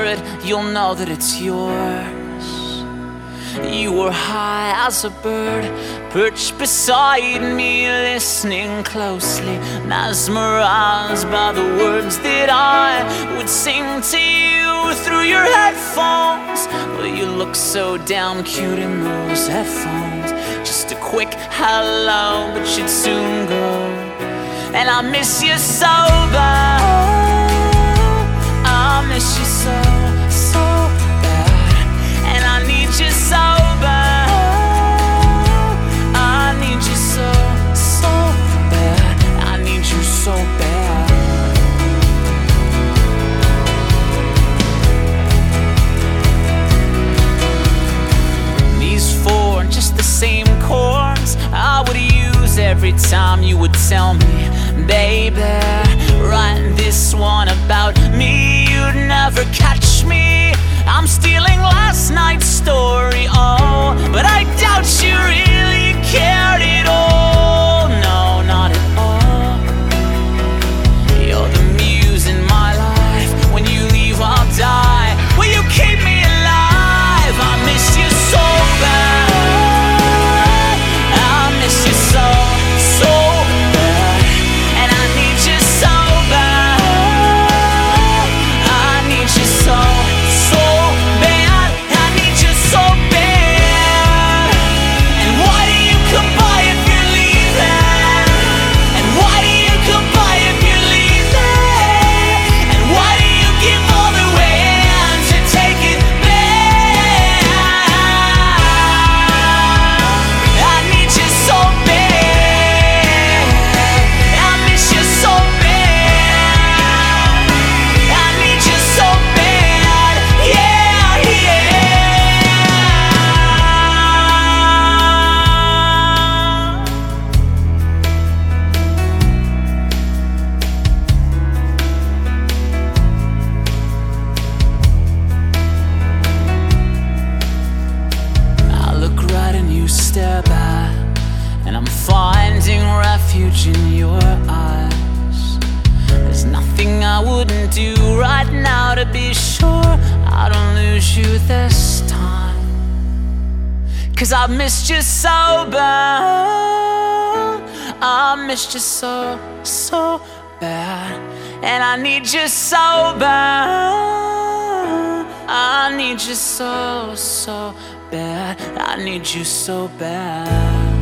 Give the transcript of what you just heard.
it, you'll know that it's yours. You were high as a bird, perched beside me, listening closely, mesmerized by the words that I would sing to you through your headphones. Well, you look so damn cute in those headphones. Just a quick hello, but you'd soon go. And I miss you so bad, I miss you so, so bad. And I need you so bad, I need you so, so bad. I need you so bad. These four, just the same chords I would use every time you would tell me, baby, write this one about me. You'd never catch me, I'm stealing last night's story, oh, but I doubt you really cared at all. No, not at all. You're the muse in my life. When you leave, I'll die. Will you keep me alive? I miss you so bad, I miss you so, so bad. And I need you so bad, I need you so, so bad. I need you so bad. And why do you come by if you're leaving? And why do you come by if you're leaving? And why do you give all the way to take it back? I need you so bad, I miss you so bad, I need you so bad, yeah, yeah. I look right and you stare back, and I'm finding refuge in your eyes. There's nothing I wouldn't do right now to be sure I don't lose you this time. 'Cause I missed you so bad, I missed you so, so bad. And I need you so bad, I need you so, so bad. I need you so bad.